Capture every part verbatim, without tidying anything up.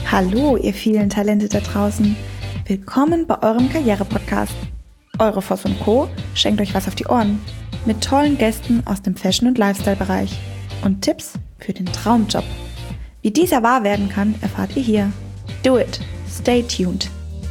Hallo, ihr vielen Talente da draußen. Willkommen bei eurem Karriere-Podcast. Eure Voss und Co. schenkt euch was auf die Ohren. Mit tollen Gästen aus dem Fashion- und Lifestyle-Bereich. Und Tipps für den Traumjob. Wie dieser wahr werden kann, erfahrt ihr hier. Do it. Stay tuned.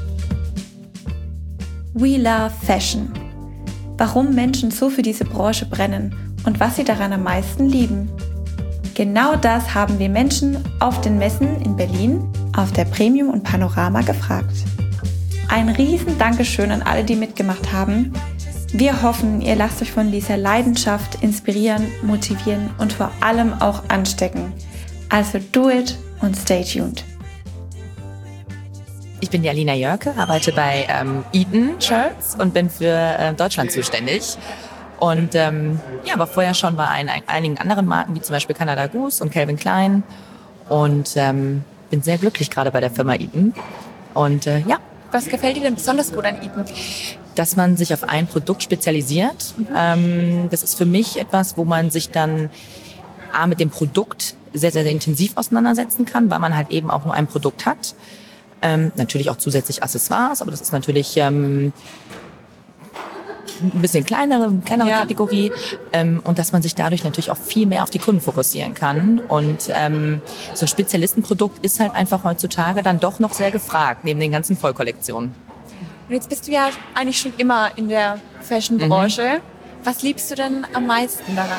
We love Fashion. Warum Menschen so für diese Branche brennen und was sie daran am meisten lieben. Genau das haben wir Menschen auf den Messen in Berlin, auf der Premium und Panorama gefragt. Ein riesen Dankeschön an alle, die mitgemacht haben. Wir hoffen, ihr lasst euch von dieser Leidenschaft inspirieren, motivieren und vor allem auch anstecken. Also do it und stay tuned. Ich bin die Alina Jörke, arbeite bei ähm, Eaton Shirts und bin für äh, Deutschland zuständig. Und ähm, ja, war vorher schon bei ein, einigen anderen Marken, wie zum Beispiel Canada Goose und Calvin Klein. Und ähm, bin sehr glücklich gerade bei der Firma Eaton. Und äh, ja. Was gefällt dir denn besonders gut an Eaton? Dass man sich auf ein Produkt spezialisiert. Mhm. Ähm, das ist für mich etwas, wo man sich dann A, mit dem Produkt sehr, sehr, sehr intensiv auseinandersetzen kann, weil man halt eben auch nur ein Produkt hat. Ähm, natürlich auch zusätzlich Accessoires, aber das ist natürlich ähm, ein bisschen kleinere, kleinere ja. Kategorie. Ähm, und dass man sich dadurch natürlich auch viel mehr auf die Kunden fokussieren kann. Und ähm, so ein Spezialistenprodukt ist halt einfach heutzutage dann doch noch sehr gefragt, neben den ganzen Vollkollektionen. Und jetzt bist du ja eigentlich schon immer in der Fashion-Branche. Mhm. Was liebst du denn am meisten daran?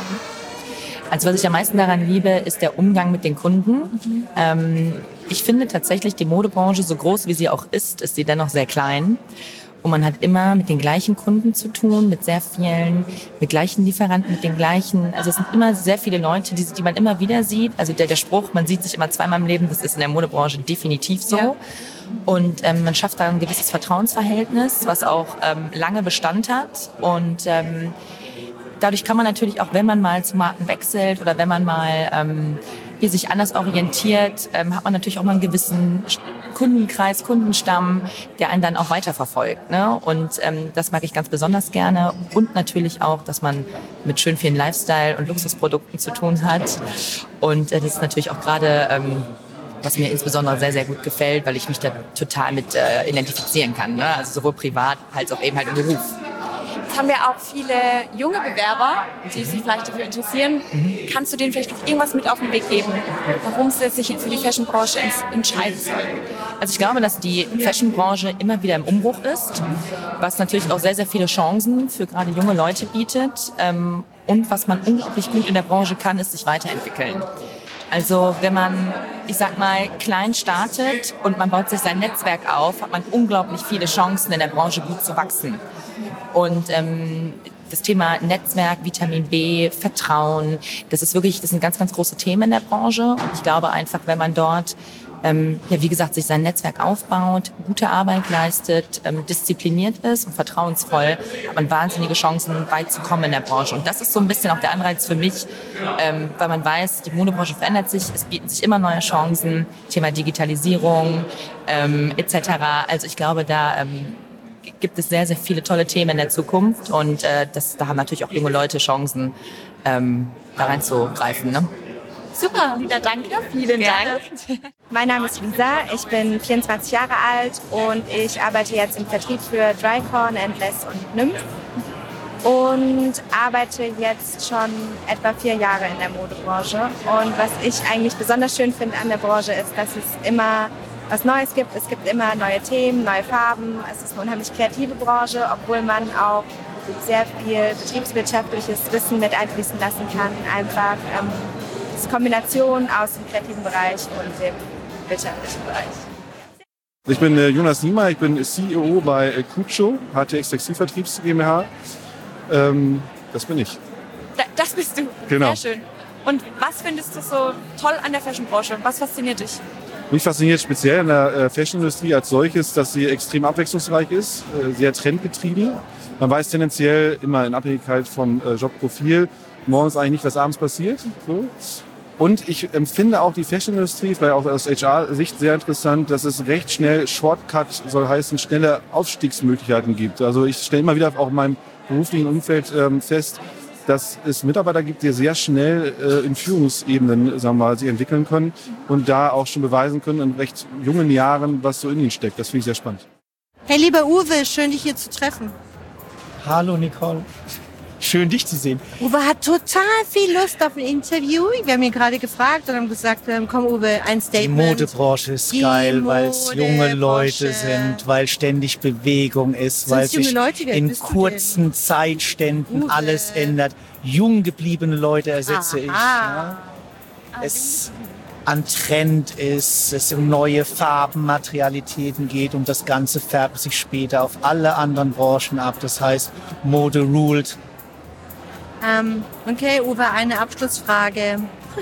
Also was ich am meisten daran liebe, ist der Umgang mit den Kunden. Mhm. Ähm, ich finde tatsächlich, die Modebranche, so groß wie sie auch ist, ist sie dennoch sehr klein. Und man hat immer mit den gleichen Kunden zu tun, mit sehr vielen, mit gleichen Lieferanten, mit den gleichen. Also es sind immer sehr viele Leute, die, die man immer wieder sieht. Also der, der Spruch, man sieht sich immer zweimal im Leben, das ist in der Modebranche definitiv so. Ja. Und ähm, man schafft da ein gewisses Vertrauensverhältnis, was auch ähm, lange Bestand hat. Und ähm, dadurch kann man natürlich auch, wenn man mal zu Marken wechselt oder wenn man mal ähm, hier sich anders orientiert, ähm, hat man natürlich auch mal einen gewissen Kundenkreis, Kundenstamm, der einen dann auch weiterverfolgt. Ne? Und ähm, das mag ich ganz besonders gerne. Und natürlich auch, dass man mit schön vielen Lifestyle- und Luxusprodukten zu tun hat. Und äh, das ist natürlich auch gerade, ähm, was mir insbesondere sehr, sehr gut gefällt, weil ich mich da total mit äh, identifizieren kann. Ne? Also sowohl privat als auch eben halt im Beruf. Jetzt haben wir auch viele junge Bewerber, die sich vielleicht dafür interessieren. Mhm. Kannst du denen vielleicht noch irgendwas mit auf den Weg geben, warum sie sich für die Fashionbranche entscheiden sollen? Also ich glaube, dass die Fashionbranche immer wieder im Umbruch ist, was natürlich auch sehr, sehr viele Chancen für gerade junge Leute bietet. Und was man unglaublich gut in der Branche kann, ist sich weiterentwickeln. Also wenn man, ich sag mal, klein startet und man baut sich sein Netzwerk auf, hat man unglaublich viele Chancen, in der Branche gut zu wachsen. Und ähm, das Thema Netzwerk, Vitamin B, Vertrauen, das ist wirklich, das sind ganz, ganz große Themen in der Branche. Und ich glaube einfach, wenn man dort, ähm, ja, wie gesagt, sich sein Netzwerk aufbaut, gute Arbeit leistet, ähm, diszipliniert ist und vertrauensvoll, hat man wahnsinnige Chancen, weit zu kommen in der Branche. Und das ist so ein bisschen auch der Anreiz für mich, ähm, weil man weiß, die Modebranche verändert sich, es bieten sich immer neue Chancen, Thema Digitalisierung ähm, et cetera. Also ich glaube, da ähm, gibt es sehr, sehr viele tolle Themen in der Zukunft und äh, das, da haben natürlich auch junge Leute Chancen, ähm, da reinzugreifen. Ne? Super, Lisa, danke. Vielen Dank. Mein Name ist Lisa, ich bin vierundzwanzig Jahre alt und ich arbeite jetzt im Vertrieb für Drycorn, Endless und Nymph und arbeite jetzt schon etwa vier Jahre in der Modebranche. Und was ich eigentlich besonders schön finde an der Branche ist, dass es immer was Neues gibt. Es gibt immer neue Themen, neue Farben. Es ist eine unheimlich kreative Branche, obwohl man auch sehr viel betriebswirtschaftliches Wissen mit einfließen lassen kann. Einfach ähm, das Kombination aus dem kreativen Bereich und dem wirtschaftlichen Bereich. Ich bin äh, Jonas Niemeyer, ich bin C E O bei äh, Kucho, H T X Textilvertriebs GmbH. Ähm, das bin ich. Da, das bist du. Genau. Sehr schön. Und was findest du so toll an der Fashionbranche? Was fasziniert dich? Mich fasziniert speziell in der Fashionindustrie als solches, dass sie extrem abwechslungsreich ist, sehr trendgetrieben. Man weiß tendenziell immer in Abhängigkeit vom Jobprofil morgens eigentlich nicht, was abends passiert. So. Und ich empfinde auch die Fashionindustrie, vielleicht auch aus H R-Sicht sehr interessant, dass es recht schnell Shortcut, soll heißen, schnelle Aufstiegsmöglichkeiten gibt. Also ich stelle immer wieder auch in meinem beruflichen Umfeld fest, dass es Mitarbeiter gibt, die sehr schnell äh, in Führungsebenen, sagen wir mal, sich entwickeln können und da auch schon beweisen können in recht jungen Jahren, was so in ihnen steckt. Das finde ich sehr spannend. Hey, lieber Uwe, schön, dich hier zu treffen. Hallo Nicole, schön dich zu sehen. Uwe hat total viel Lust auf ein Interview. Wir haben ihn gerade gefragt und haben gesagt, komm Uwe, ein Statement. Die Modebranche ist Die geil, weil es junge Leute Modebranche. sind, weil ständig Bewegung ist, Sind's weil junge sich Leute? Wie alt in bist du kurzen Zeitständen Uwe. alles ändert. Jung gebliebene Leute ersetze Aha. ich. Ja. Es an Trend ist, es um neue Farben, Materialitäten geht und das Ganze färbt sich später auf alle anderen Branchen ab. Das heißt, Mode ruled. Ähm, okay, Uwe, eine Abschlussfrage.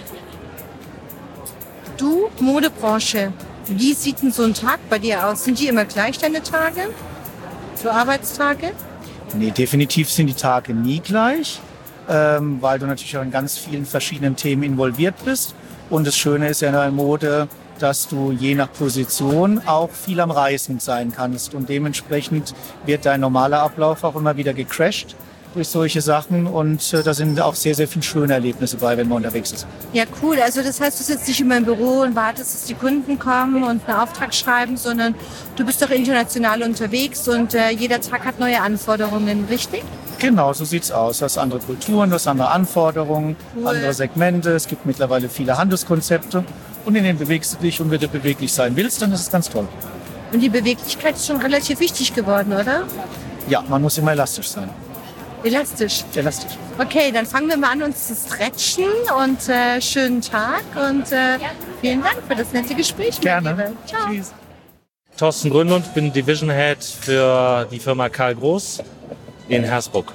Du, Modebranche, wie sieht denn so ein Tag bei dir aus? Sind die immer gleich, deine Tage? So Arbeitstage? Nee, definitiv sind die Tage nie gleich, ähm, weil du natürlich auch in ganz vielen verschiedenen Themen involviert bist. Und das Schöne ist ja in der Mode, dass du je nach Position auch viel am Reisen sein kannst. Und dementsprechend wird dein normaler Ablauf auch immer wieder gecrashed durch solche Sachen. Und äh, da sind auch sehr, sehr viele schöne Erlebnisse bei, wenn man unterwegs ist. Ja, cool. Also das heißt, du sitzt nicht immer im Büro und wartest, dass die Kunden kommen und einen Auftrag schreiben, sondern du bist doch international unterwegs und äh, jeder Tag hat neue Anforderungen, richtig? Genau, so sieht's aus. Du hast andere Kulturen, du hast andere Anforderungen, Cool. andere Segmente. Es gibt mittlerweile viele Handelskonzepte. Und in denen bewegst du dich. Und wenn du beweglich sein willst, dann ist es ganz toll. Und die Beweglichkeit ist schon relativ wichtig geworden, oder? Ja, man muss immer elastisch sein. Elastisch. Elastisch. Okay, dann fangen wir mal an, uns zu stretchen und äh, schönen Tag und äh, vielen Dank für das nette Gespräch. mein Gerne. Lieber. Ciao. Tschüss. Thorsten Grönlund, bin Division Head für die Firma Karl Groß in Hersbruck.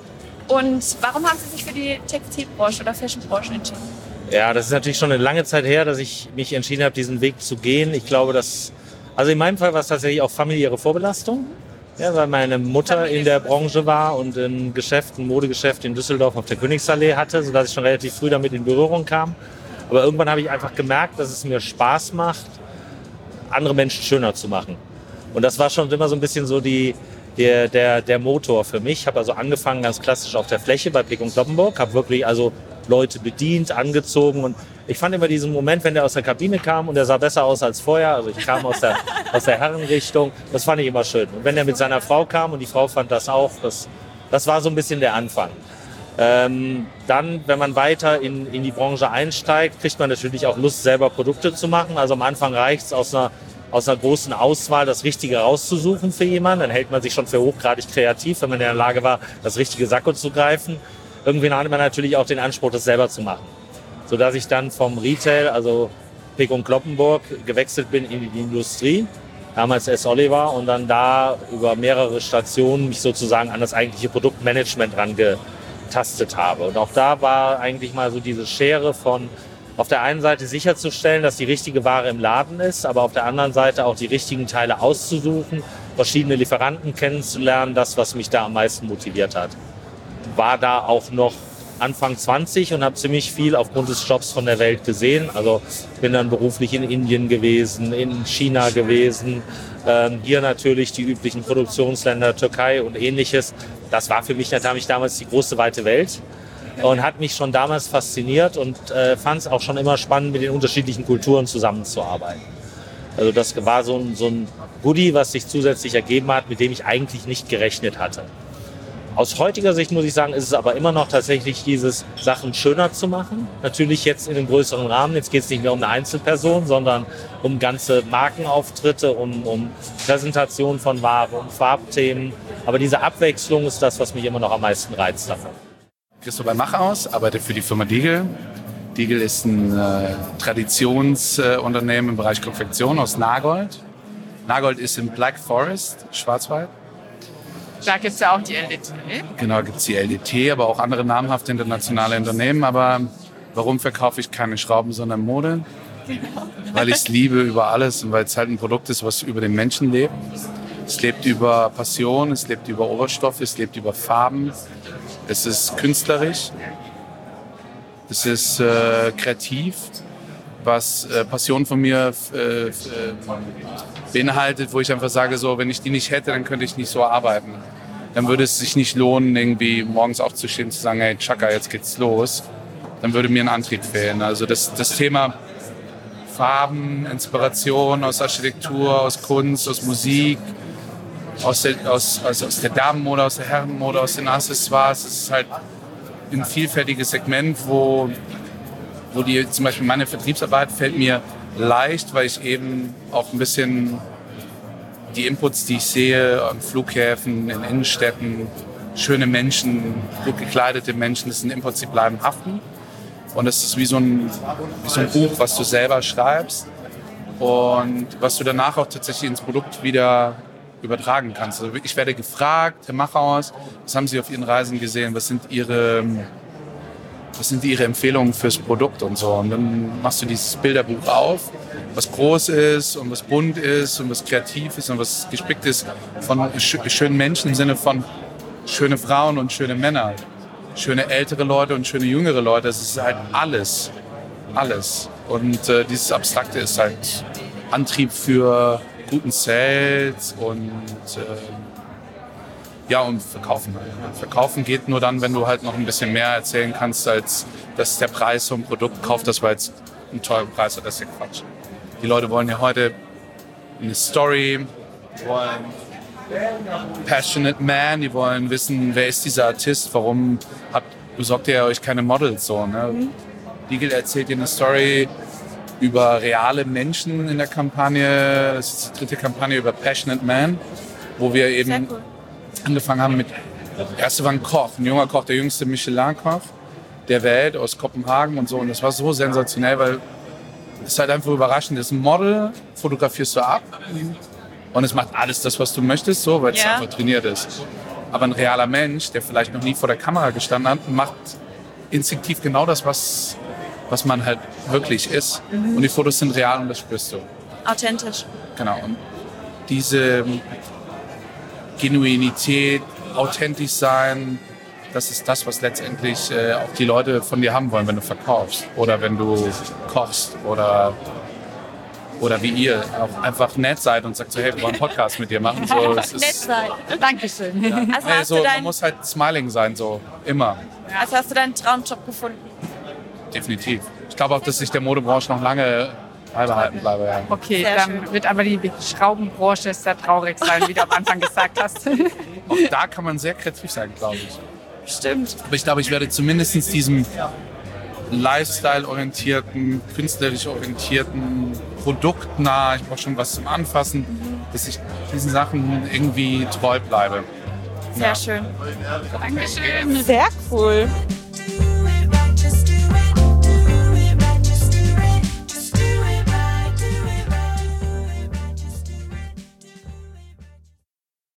Und warum haben Sie sich für die Textilbranche oder Fashionbranche entschieden? Ja, das ist natürlich schon eine lange Zeit her, dass ich mich entschieden habe, diesen Weg zu gehen. Ich glaube, dass, also in meinem Fall war es tatsächlich auch familiäre Vorbelastung. Ja, weil meine Mutter in der Branche war und ein Geschäft, ein Modegeschäft in Düsseldorf auf der Königsallee hatte, sodass ich schon relativ früh damit in Berührung kam. Aber irgendwann habe ich einfach gemerkt, dass es mir Spaß macht, andere Menschen schöner zu machen. Und das war schon immer so ein bisschen so die, der, der, der Motor für mich. Ich habe also angefangen ganz klassisch auf der Fläche bei Peek und Kloppenburg, habe wirklich also Leute bedient, angezogen und ich fand immer diesen Moment, wenn der aus der Kabine kam und der sah besser aus als vorher, also ich kam aus der, aus der Herrenrichtung, das fand ich immer schön. Und wenn er mit seiner Frau kam und die Frau fand das auch, das, das war so ein bisschen der Anfang. Ähm, dann, wenn man weiter in, in die Branche einsteigt, kriegt man natürlich auch Lust, selber Produkte zu machen. Also am Anfang reicht es aus einer, aus einer großen Auswahl, das Richtige rauszusuchen für jemanden. Dann hält man sich schon für hochgradig kreativ, wenn man in der Lage war, das richtige Sakko zu greifen. Irgendwie hatte man natürlich auch den Anspruch, das selber zu machen. Sodass ich dann vom Retail, also Peek und Kloppenburg, gewechselt bin in die Industrie, damals S. Oliver, und dann da über mehrere Stationen mich sozusagen an das eigentliche Produktmanagement rangetastet habe. Und auch da war eigentlich mal so diese Schere von auf der einen Seite sicherzustellen, dass die richtige Ware im Laden ist, aber auf der anderen Seite auch die richtigen Teile auszusuchen, verschiedene Lieferanten kennenzulernen, das, was mich da am meisten motiviert hat. War da auch noch Anfang zwanzig und habe ziemlich viel aufgrund des Jobs von der Welt gesehen. Also bin dann beruflich in Indien gewesen, in China gewesen, ähm, hier natürlich die üblichen Produktionsländer, Türkei und ähnliches. Das war für mich natürlich damals die große weite Welt und hat mich schon damals fasziniert und äh, fand es auch schon immer spannend, mit den unterschiedlichen Kulturen zusammenzuarbeiten. Also das war so ein, so ein Goodie, was sich zusätzlich ergeben hat, mit dem ich eigentlich nicht gerechnet hatte. Aus heutiger Sicht muss ich sagen, ist es aber immer noch tatsächlich dieses Sachen schöner zu machen. Natürlich jetzt in einem größeren Rahmen. Jetzt geht es nicht mehr um eine Einzelperson, sondern um ganze Markenauftritte, um, um Präsentation von Ware, um Farbthemen. Aber diese Abwechslung ist das, was mich immer noch am meisten reizt davon. Christopher Machaus, arbeite für die Firma Diegel. Diegel ist ein äh, Traditionsunternehmen äh, im Bereich Konfektion aus Nagold. Nagold ist im Black Forest, Schwarzwald. Da gibt es ja auch die L D T. Genau, gibt es die L D T, aber auch andere namhafte internationale Unternehmen. Aber warum verkaufe ich keine Schrauben, sondern Mode? Weil ich es liebe über alles und weil es halt ein Produkt ist, was über den Menschen lebt. Es lebt über Passion, es lebt über Oberstoffe, es lebt über Farben. Es ist künstlerisch, es ist äh, kreativ, was äh, Passion von mir äh, äh, beinhaltet, wo ich einfach sage, so, wenn ich die nicht hätte, dann könnte ich nicht so arbeiten. dann würde es sich nicht lohnen, irgendwie morgens aufzustehen und zu sagen, hey Chaka, jetzt geht's los. Dann würde mir ein Antrieb fehlen. Also das, das Thema Farben, Inspiration aus Architektur, aus Kunst, aus Musik, aus der, aus, also aus der Damenmode, aus der Herrenmode, aus den Accessoires, das ist halt ein vielfältiges Segment, wo, wo die, zum Beispiel meine Vertriebsarbeit fällt mir leicht, weil ich eben auch ein bisschen die Inputs, die ich sehe an Flughäfen, in Innenstädten, schöne Menschen, gut gekleidete Menschen, das sind Inputs, die bleiben haften. Und das ist wie so ein, wie so ein Buch, was du selber schreibst und was du danach auch tatsächlich ins Produkt wieder übertragen kannst. Also ich werde gefragt, Herr Machaus, was haben Sie auf Ihren Reisen gesehen? Was sind Ihre, was sind Ihre Empfehlungen fürs Produkt und so? Und dann machst du dieses Bilderbuch auf, was groß ist und was bunt ist und was kreativ ist und was gespickt ist von schönen Menschen im Sinne von schöne Frauen und schöne Männer, schöne ältere Leute und schöne jüngere Leute. Es ist halt alles, alles. Und äh, dieses Abstrakte ist halt Antrieb für guten Sales und äh, ja, und Verkaufen. Verkaufen geht nur dann, wenn du halt noch ein bisschen mehr erzählen kannst, als das ist der Preis so ein Produkt. Kauft das, weil es einen teuren Preis hat, das ist ja Quatsch. Die Leute wollen ja heute eine Story, wollen Passionate Man, die wollen wissen, wer ist dieser Artist, warum habt, besorgt ihr euch keine Models so, ne? Mhm. Diegel erzählt dir eine Story über reale Menschen in der Kampagne. Das ist die dritte Kampagne über Passionate Man, wo wir eben cool. angefangen haben mit, der erste war ein Koch, ein junger Koch, der jüngste Michelin-Koch der Welt aus Kopenhagen und so. Und das war so sensationell, weil es ist halt einfach überraschend. Das ist ein Model, fotografierst du ab und es macht alles das, was du möchtest, so, weil es ja. einfach trainiert ist. Aber ein realer Mensch, der vielleicht noch nie vor der Kamera gestanden hat, macht instinktiv genau das, was was man halt wirklich ist. Mhm. Und die Fotos sind real und das spürst du. Authentisch. Genau. Und diese Genuinität, authentisch sein, das ist das, was letztendlich äh, auch die Leute von dir haben wollen, wenn du verkaufst oder wenn du kochst oder, oder wie ihr auch einfach nett seid und sagt so, hey, wir wollen einen Podcast mit dir machen. So, es ist, nett sein. Dankeschön. Ja. Also hey, hast so, du dein, man muss halt smiling sein, so immer. Also hast du deinen Traumjob gefunden? Definitiv. Ich glaube auch, dass ich der Modebranche noch lange beibehalten bleibe. Ja. Okay, sehr dann schön. Wird aber die Schraubenbranche sehr traurig sein, wie du am Anfang gesagt hast. Auch da kann man sehr kreativ sein, glaube ich. Stimmt. Aber ich glaube, ich werde zumindest diesem Lifestyle-orientierten, künstlerisch orientierten, produktnah, ich brauche schon was zum Anfassen, mhm. dass ich diesen Sachen irgendwie treu bleibe. Sehr ja. schön. Dankeschön. Sehr cool.